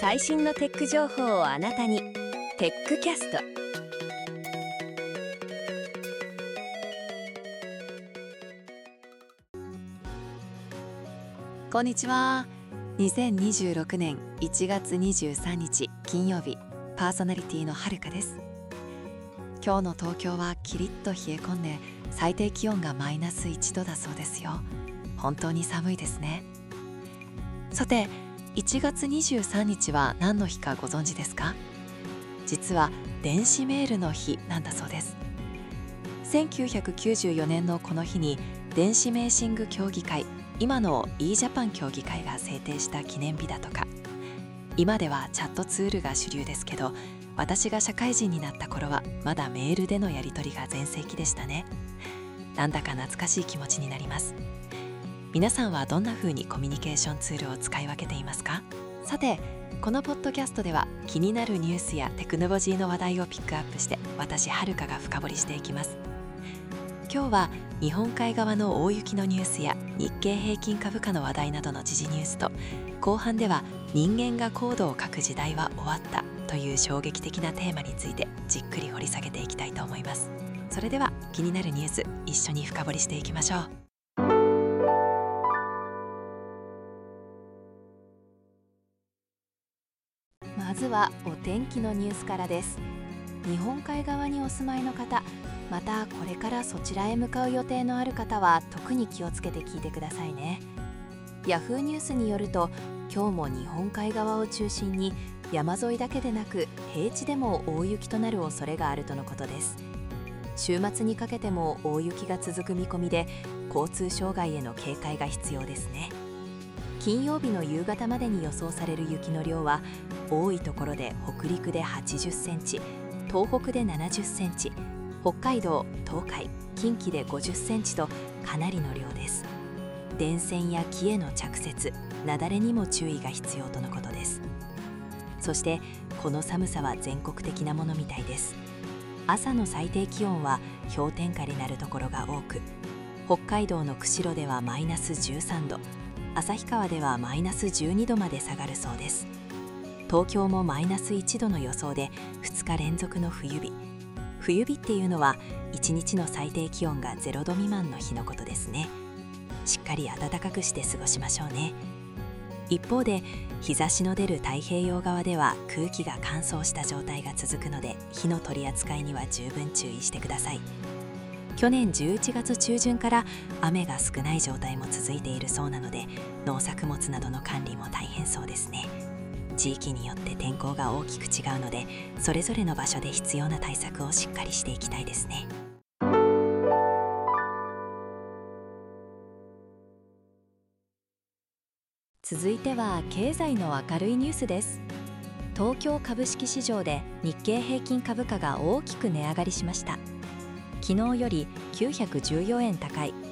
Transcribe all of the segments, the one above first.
最新のテック情報をあなたに。テックキャスト。 こんにちは。2026年1月23日金曜日、パーソナリティのはるかです。今日の東京はキリッと冷え込んで、最低気温がマイナス1度だそうですよ。本当に寒いですね。さて、1月23日は何の日かご存知ですか？実は電子メールの日なんだそうです。1994年のこの日に電子メーシング協議会、今の e-Japan 協議会が制定した記念日だとか。今ではチャットツールが主流ですけど、私が社会人になった頃はまだメールでのやり取りが全盛期でしたね。なんだか懐かしい気持ちになります。皆さんはどんな風にコミュニケーションツールを使い分けていますか？さて、このポッドキャストでは気になるニュースやテクノロジーの話題をピックアップして、私はるかが深掘りしていきます。今日は日本海側の大雪のニュースや日経平均株価の話題などの時事ニュースと、後半では人間がコードを書く時代は終わったという衝撃的なテーマについてじっくり掘り下げていきたいと思います。それでは気になるニュース、一緒に深掘りしていきましょう。まずはお天気のニュースからです。日本海側にお住まいの方、またこれからそちらへ向かう予定のある方は特に気をつけて聞いてくださいね。ヤフーニュースによると、今日も日本海側を中心に山沿いだけでなく平地でも大雪となる恐れがあるとのことです。週末にかけても大雪が続く見込みで、交通障害への警戒が必要ですね。金曜日の夕方までに予想される雪の量は、多いところで北陸で80センチ、東北で70センチ、北海道、東海、近畿で50センチとかなりの量です。電線や木への着雪、雪崩にも注意が必要とのことです。そしてこの寒さは全国的なものみたいです。朝の最低気温は氷点下になるところが多く、北海道の釧路ではマイナス13度、旭川ではマイナス12度まで下がるそうです。東京もマイナス1度の予想で、2日連続の冬日。冬日っていうのは1日の最低気温が0度未満の日のことですね。しっかり暖かくして過ごしましょうね。一方で、日差しの出る太平洋側では空気が乾燥した状態が続くので、火の取り扱いには十分注意してください。去年11月中旬から雨が少ない状態も続いているそうなので、農作物などの管理も大変そうですね。地域によって天候が大きく違うので、それぞれの場所で必要な対策をしっかりしていきたいですね。続いては経済の明るいニュースです。東京株式市場で日経平均株価が大きく値上がりしました。昨日より914円高い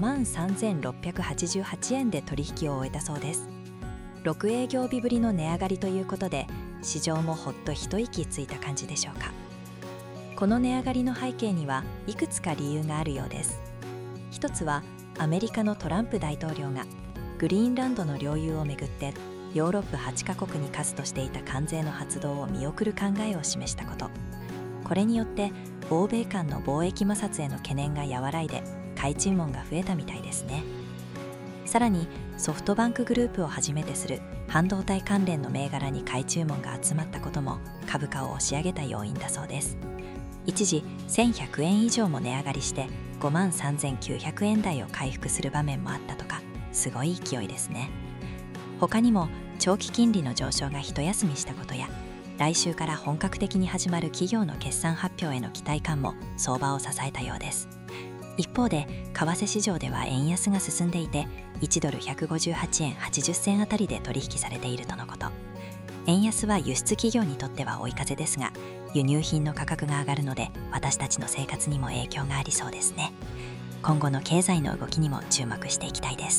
53,688 円で取引を終えたそうです。6営業日ぶりの値上がりということで、市場もほっと一息ついた感じでしょうか。この値上がりの背景にはいくつか理由があるようです。一つは、アメリカのトランプ大統領がグリーンランドの領有をめぐってヨーロッパ8カ国に課すとしていた関税の発動を見送る考えを示したこと。これによって欧米間の貿易摩擦への懸念が和らいで、買い注文が増えたみたいですね。さらにソフトバンクグループをはじめとする半導体関連の銘柄に買い注文が集まったことも株価を押し上げた要因だそうです。一時1100円以上も値上がりして、53,900円台を回復する場面もあったとか、すごい勢いですね。他にも長期金利の上昇が一休みしたことや、来週から本格的に始まる企業の決算発表への期待感も相場を支えたようです。一方で為替市場では円安が進んでいて、1ドル158円80銭あたりで取引されているとのこと。円安は輸出企業にとっては追い風ですが、輸入品の価格が上がるので、私たちの生活にも影響がありそうですね。今後の経済の動きにも注目していきたいです。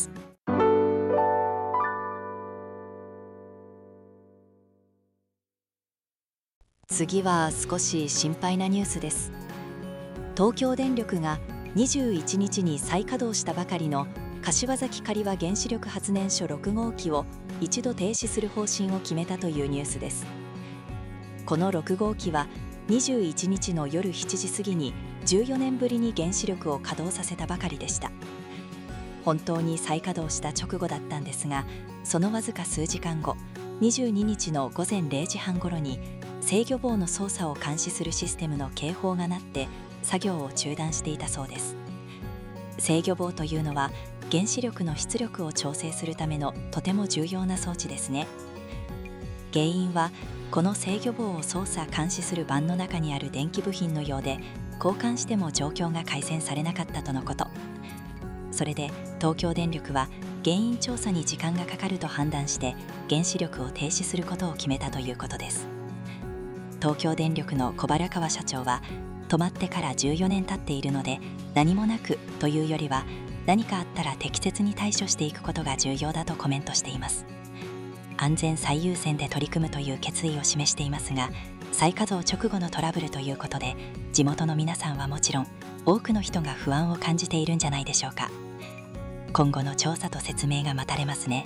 次は少し心配なニュースです。東京電力が21日に再稼働したばかりの柏崎刈羽原子力発電所6号機を一度停止する方針を決めたというニュースです。この6号機は21日の夜7時過ぎに14年ぶりに原子力を稼働させたばかりでした。本当に再稼働した直後だったんですが、そのわずか数時間後、22日の午前0時半ごろに制御棒の操作を監視するシステムの警報が鳴って作業を中断していたそうです。制御棒というのは原子力の出力を調整するためのとても重要な装置ですね。原因はこの制御棒を操作監視する盤の中にある電気部品のようで、交換しても状況が改善されなかったとのこと。それで東京電力は原因調査に時間がかかると判断して原子力を停止することを決めたということです。東京電力の小原川社長は、止まってから14年経っているので何もなくというよりは何かあったら適切に対処していくことが重要だとコメントしています。安全最優先で取り組むという決意を示していますが、再稼働直後のトラブルということで地元の皆さんはもちろん多くの人が不安を感じているんじゃないでしょうか。今後の調査と説明が待たれますね。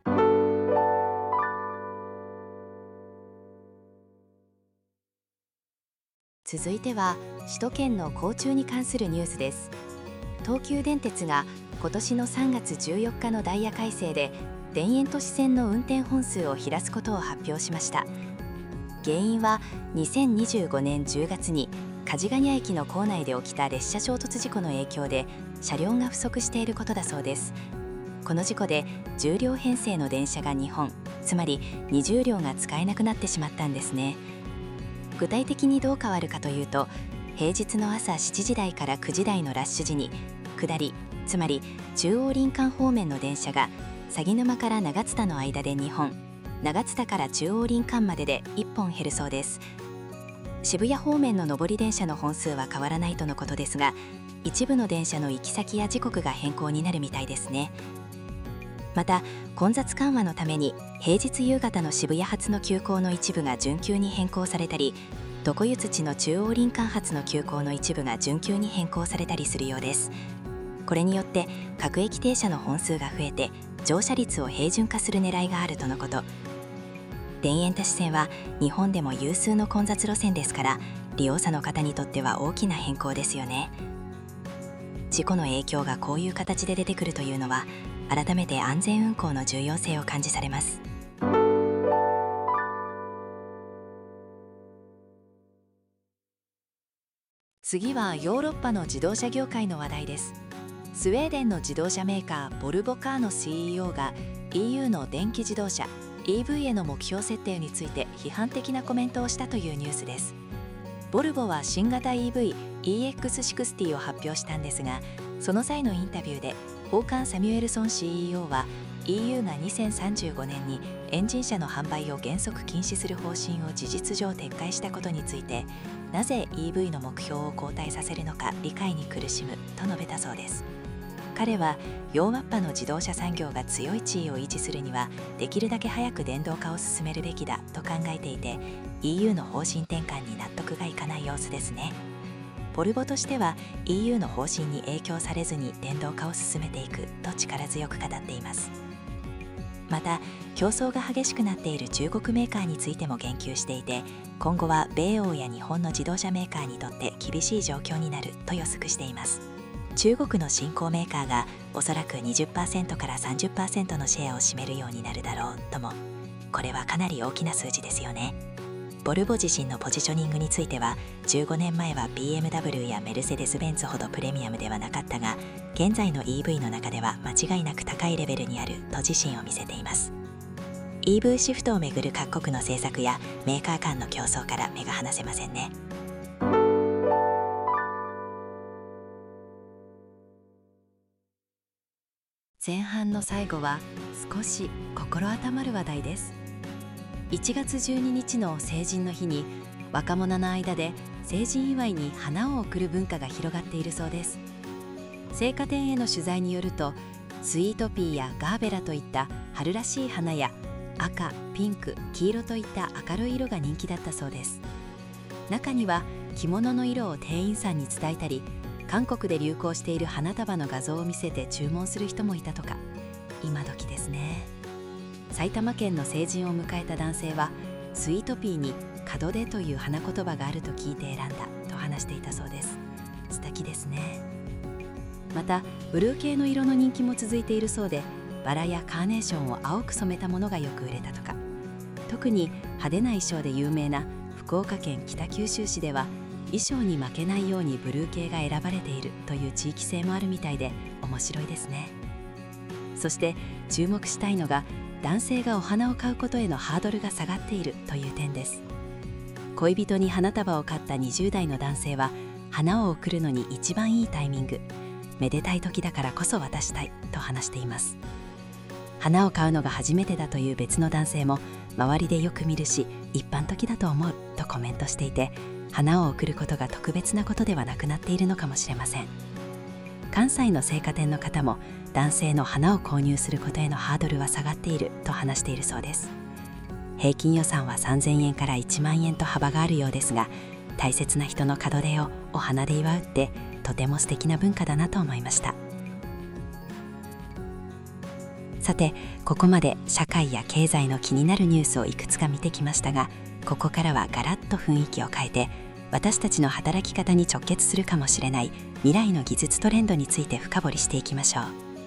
続いては首都圏の交通に関するニュースです。東急電鉄が今年の3月14日のダイヤ改正で田園都市線の運転本数を減らすことを発表しました。原因は2025年10月に梶ヶ谷駅の構内で起きた列車衝突事故の影響で車両が不足していることだそうです。この事故で10両編成の電車が2本、つまり20両が使えなくなってしまったんですね。具体的にどう変わるかというと、平日の朝7時台から9時台のラッシュ時に下り、つまり中央林間方面の電車が鷺沼から長津田の間で2本、長津田から中央林間までで1本減るそうです。渋谷方面の上り電車の本数は変わらないとのことですが、一部の電車の行き先や時刻が変更になるみたいですね。また混雑緩和のために平日夕方の渋谷発の急行の一部が準急に変更されたり、常湯土の中央林間発の急行の一部が準急に変更されたりするようです。これによって各駅停車の本数が増えて乗車率を平準化する狙いがあるとのこと。田園都市線は日本でも有数の混雑路線ですから、利用者の方にとっては大きな変更ですよね。事故の影響がこういう形で出てくるというのは、改めて安全運行の重要性を感じされます。 次はヨーロッパの自動車業界の話題です。スウェーデンの自動車メーカーボルボカーの CEO が EU の電気自動車 EV への目標設定について批判的なコメントをしたというニュースです。ボルボは新型 EV EX60 を発表したんですが、その際のインタビューでホーカン・サミュエルソン CEO は EU が2035年にエンジン車の販売を原則禁止する方針を事実上撤回したことについて、なぜ EV の目標を後退させるのか理解に苦しむと述べたそうです。彼はヨーロッパの自動車産業が強い地位を維持するにはできるだけ早く電動化を進めるべきだと考えていて、 EU の方針転換に納得がいかない様子ですね。ボルボとしては EU の方針に影響されずに電動化を進めていくと力強く語っています。また競争が激しくなっている中国メーカーについても言及していて、今後は米欧や日本の自動車メーカーにとって厳しい状況になると予測しています。中国の新興メーカーがおそらく 20% から 30% のシェアを占めるようになるだろうとも、これはかなり大きな数字ですよね。ボルボ自身のポジショニングについては、15年前は BMW やメルセデス・ベンツほどプレミアムではなかったが、現在の EV の中では間違いなく高いレベルにあると自信を見せています。 EV シフトをめぐる各国の政策やメーカー間の競争から目が離せませんね。前半の最後は少し心温まる話題です。1月12日の成人の日に若者の間で成人祝いに花を贈る文化が広がっているそうです。生花店への取材によると、スイートピーやガーベラといった春らしい花や赤、ピンク、黄色といった明るい色が人気だったそうです。中には着物の色を店員さんに伝えたり、 韓国で流行している花束の画像を見せて注文する人もいたとか。今時ですね。埼玉県の成人を迎えた男性は、スイートピーに門出という花言葉があると聞いて選んだと話していたそうです。素敵ですね。またブルー系の色の人気も続いているそうで、バラやカーネーションを青く染めたものがよく売れたとか。特に派手な衣装で有名な福岡県北九州市では、衣装に負けないようにブルー系が選ばれているという地域性もあるみたいで面白いですね。そして注目したいのが、男性がお花を買うことへのハードルが下がっているという点です。恋人に花束を買った20代の男性は、花を贈るのに一番いいタイミング、めでたい時だからこそ渡したいと話しています。花を買うのが初めてだという別の男性も、周りでよく見るし一般的だと思うとコメントしていて、花を贈ることが特別なことではなくなっているのかもしれません。関西の青果店の方も、男性の花を購入することへのハードルは下がっていると話しているそうです。平均予算は3000円から1万円と幅があるようですが、大切な人の門出をお花で祝うってとても素敵な文化だなと思いました。さて、ここまで社会や経済の気になるニュースをいくつか見てきましたが、ここからはガラッと雰囲気を変えて、私たちの働き方に直結するかもしれない未来の技術トレンドについて深掘りしていきましょう。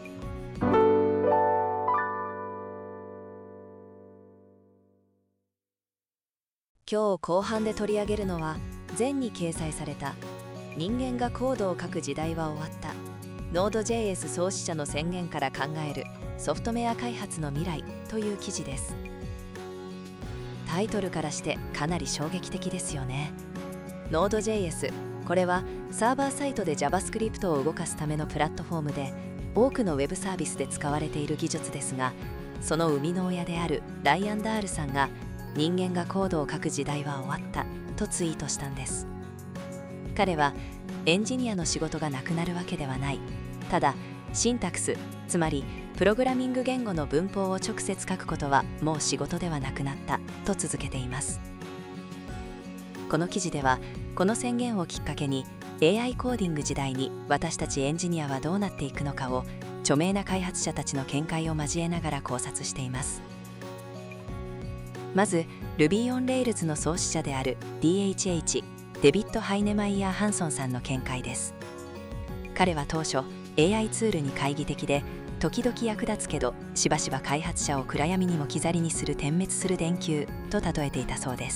今日後半で取り上げるのは、前に掲載された人間がコードを書く時代は終わった、Node.js 創始者の宣言から考えるソフトウェア開発の未来という記事です。タイトルからしてかなり衝撃的ですよね。Node.js、これはサーバーサイトで JavaScript を動かすためのプラットフォームで、多くのウェブサービスで使われている技術ですが、その生みの親であるライアン・ダールさんが、人間がコードを書く時代は終わったとツイートしたんです。彼は、エンジニアの仕事がなくなるわけではない、ただシンタクス、つまりプログラミング言語の文法を直接書くことはもう仕事ではなくなったと続けています。この記事では、この宣言をきっかけに AI コーディング時代に私たちエンジニアはどうなっていくのかを、著名な開発者たちの見解を交えながら考察しています。まず Ruby on Rails の創始者である DHH デビッド・ハイネマイヤー・ハンソンさんの見解です。彼は当初 AI ツールに懐疑的で、時々役立つけどしばしば開発者を暗闇にも置き去りにする点滅する電球と例えていたそうです。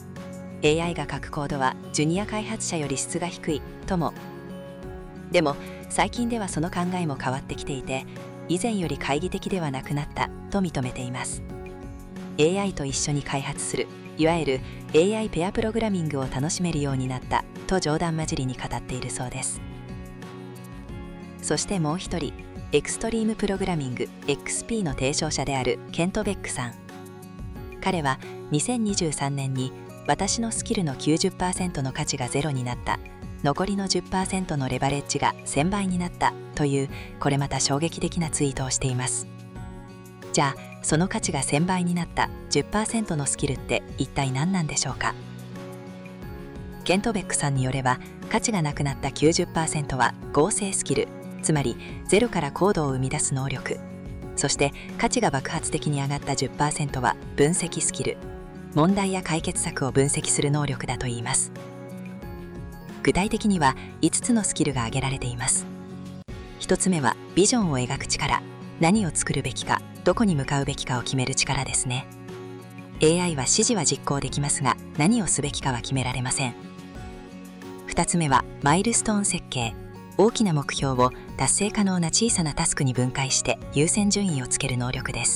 AI が書くコードはジュニア開発者より質が低いとも。でも最近ではその考えも変わってきていて、以前より懐疑的ではなくなったと認めています。 AI と一緒に開発する、いわゆる AI ペアプログラミングを楽しめるようになったと冗談交じりに語っているそうです。そしてもう一人、エクストリームプログラミング XP の提唱者であるケント・ベックさん。彼は2023年に私のスキルの 90% の価値がゼロになった、残りの 10% のレバレッジが1000倍になったという、これまた衝撃的なツイートをしています。じゃあその価値が1000倍になった 10% のスキルって一体何なんでしょうか。ケント・ベックさんによれば、価値がなくなった 90% は合成スキル、つまりゼロからコードを生み出す能力、そして価値が爆発的に上がった 10% は分析スキル、問題や解決策を分析する能力だといいます。具体的には5つのスキルが挙げられています。1つ目はビジョンを描く力、何を作るべきか、どこに向かうべきかを決める力ですね。 AI は指示は実行できますが、何をすべきかは決められません。2つ目はマイルストーン設計、大きな目標を達成可能な小さなタスクに分解して優先順位をつける能力です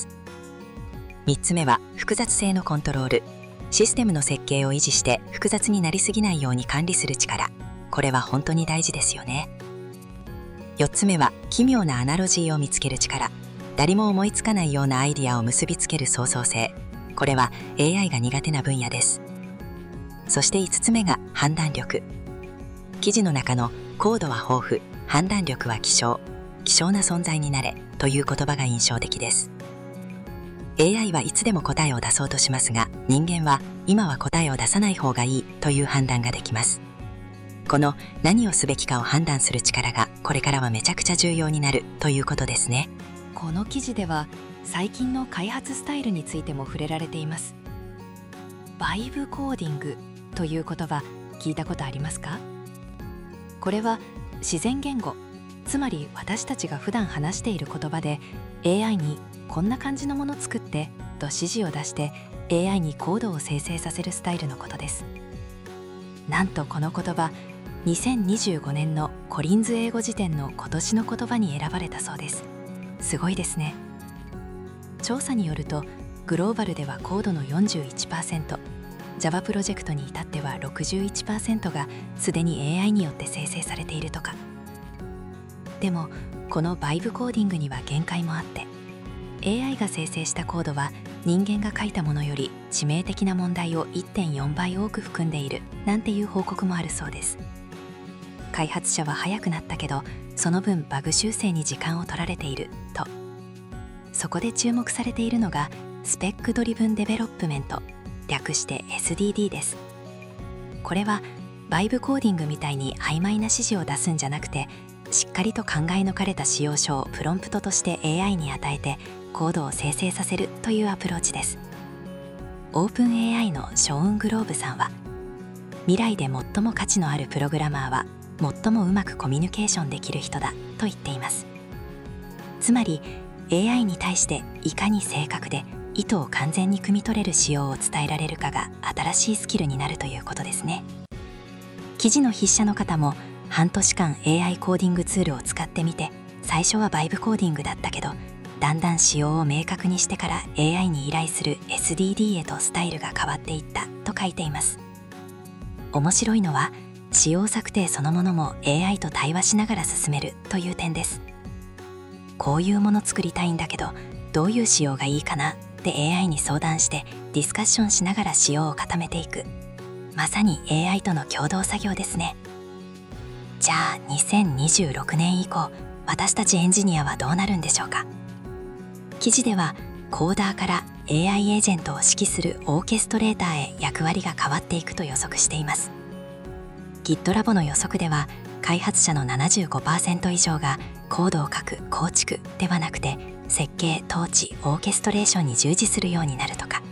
。3つ目は複雑性のコントロール、システムの設計を維持して複雑になりすぎないように管理する力、これは本当に大事ですよね。4つ目は奇妙なアナロジーを見つける力、誰も思いつかないようなアイディアを結びつける創造性、これは AI が苦手な分野です。そして5つ目が判断力。記事の中のコードは豊富、判断力は希少、希少な存在になれという言葉が印象的です。AI はいつでも答えを出そうとしますが、人間は今は答えを出さない方がいいという判断ができます。 この何をすべきかを判断する力がこれからはめちゃくちゃ重要になるということですね。 この記事では最近の開発スタイルについても触れられています。バイブコーディングという言葉聞いたことありますか？これは自然言語、つまり私たちが普段話している言葉で AI にこんな感じのもの作ってと指示を出して AI にコードを生成させるスタイルのことです。なんとこの言葉、2025年のコリンズ英語辞典の今年の言葉に選ばれたそうです。すごいですね。調査によるとグローバルではコードの 41%、Java プロジェクトに至っては 61% がすでに AI によって生成されているとか。でもこのバイブコーディングには限界もあって、 AI が生成したコードは人間が書いたものより致命的な問題を 1.4 倍多く含んでいるなんていう報告もあるそうです。開発者は早くなったけどその分バグ修正に時間を取られていると。そこで注目されているのがスペックドリブンデベロップメント、略して SDD です。これはバイブコーディングみたいに曖昧な指示を出すんじゃなくて、しっかりと考え抜かれた仕様書をプロンプトとして AI に与えてコードを生成させるというアプローチです。オープン AI のショーン・グローブさんは、未来で最も価値のあるプログラマーは最もうまくコミュニケーションできる人だと言っています。つまり AI に対していかに正確で意図を完全に汲み取れる仕様を伝えられるかが新しいスキルになるということですね。記事の筆者の方も半年間 AI コーディングツールを使ってみて、最初はバイブコーディングだったけどだんだん仕様を明確にしてから AI に依頼する SDD へとスタイルが変わっていったと書いています。面白いのは仕様策定そのものも AI と対話しながら進めるという点です。こういうもの作りたいんだけどどういう仕様がいいかなって AI に相談してディスカッションしながら仕様を固めていく、まさに AI との共同作業ですね。じゃあ2026年以降私たちエンジニアはどうなるんでしょうか。記事ではコーダーから AI エージェントを指揮するオーケストレーターへ役割が変わっていくと予測しています。 GitLab の予測では開発者の 75% 以上がコードを書く構築ではなくて設計、統治、オーケストレーションに従事するようになるとか。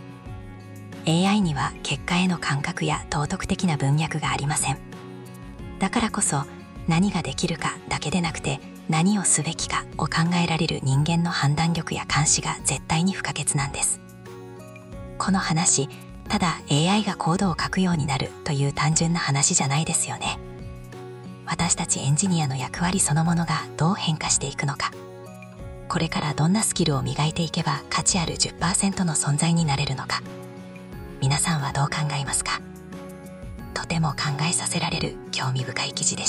AI には結果への感覚や道徳的な文脈がありません。だからこそ何ができるかだけでなくて何をすべきかを考えられる人間の判断力や監視が絶対に不可欠なんです。この話、ただ AI がコードを書くようになるという単純な話じゃないですよね。私たちエンジニアの役割そのものがどう変化していくのか、これからどんなスキルを磨いていけば価値ある 10% の存在になれるのか、皆さんはどう考えますか？とても考えさせられる興味深い記事でした。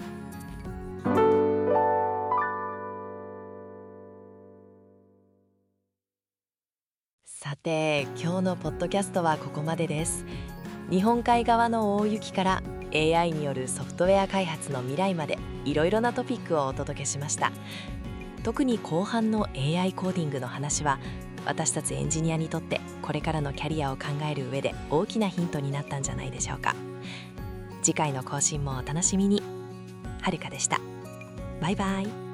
さて、今日のポッドキャストはここまでです。日本海側の大雪から AI によるソフトウェア開発の未来までいろいろなトピックをお届けしました。特に後半の AI コーディングの話は私たちエンジニアにとってこれからのキャリアを考える上で大きなヒントになったんじゃないでしょうか。次回の更新もお楽しみに。はるかでした。バイバイ。